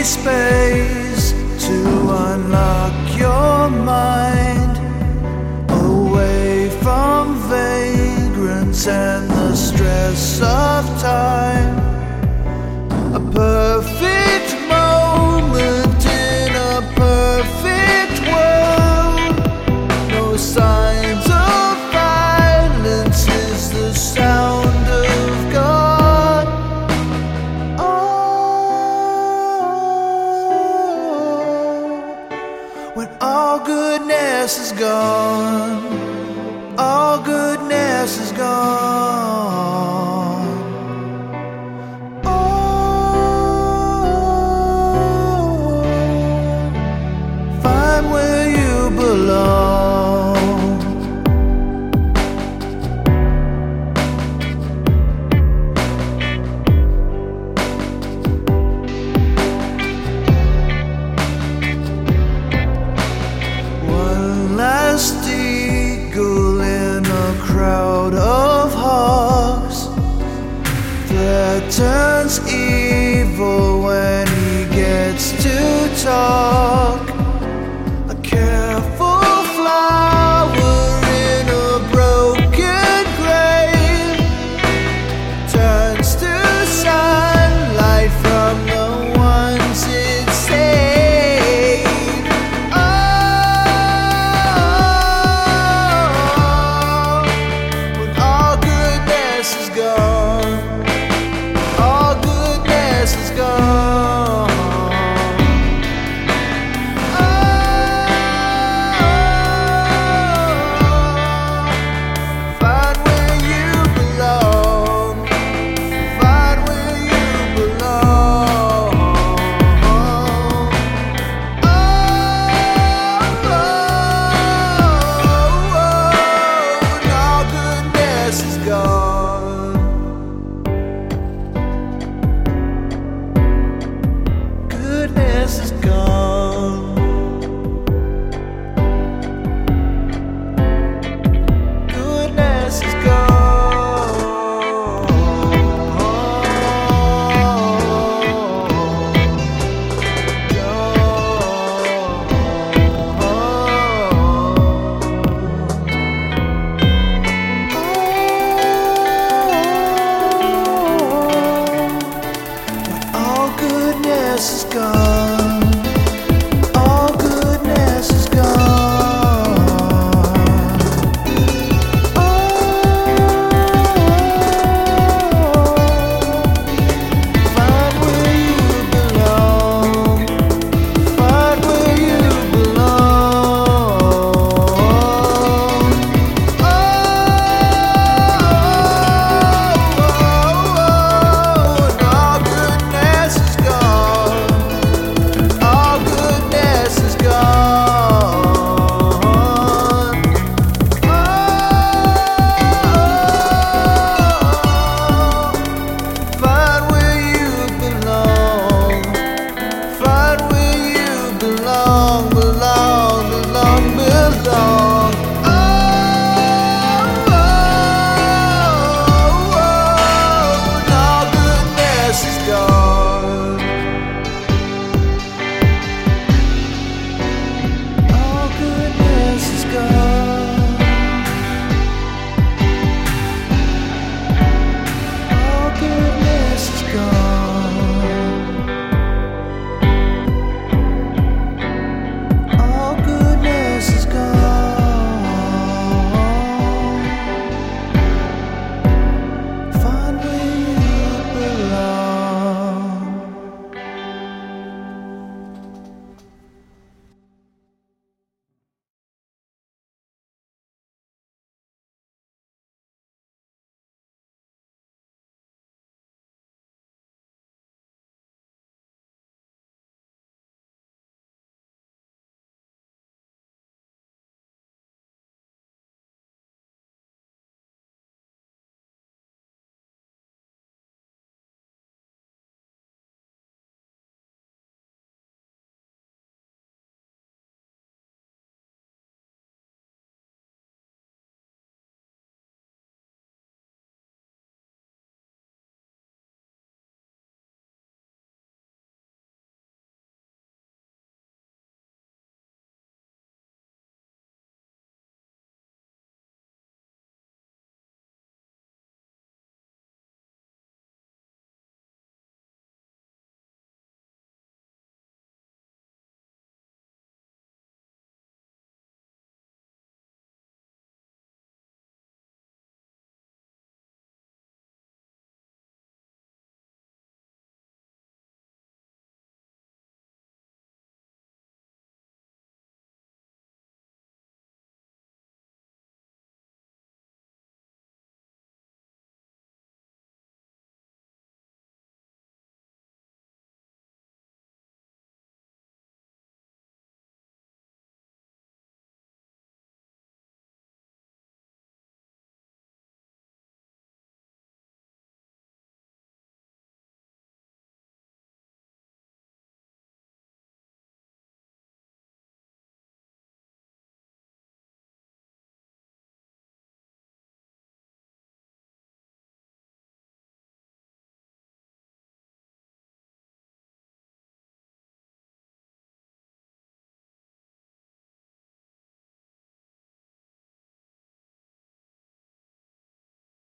space to unlock your mind away from vagrants and the stress of time. A perfect moment in a perfect world. No signs of violence is the sound of God. When all goodness is gone, all goodness is gone. Oh, find where you belong. Last eagle in a crowd of hawks that turns evil when he gets to talk. A careful flower in a broken grave turns to sunlight from the ones it saved. Goodness is gone. Goodness is gone. When all goodness is gone.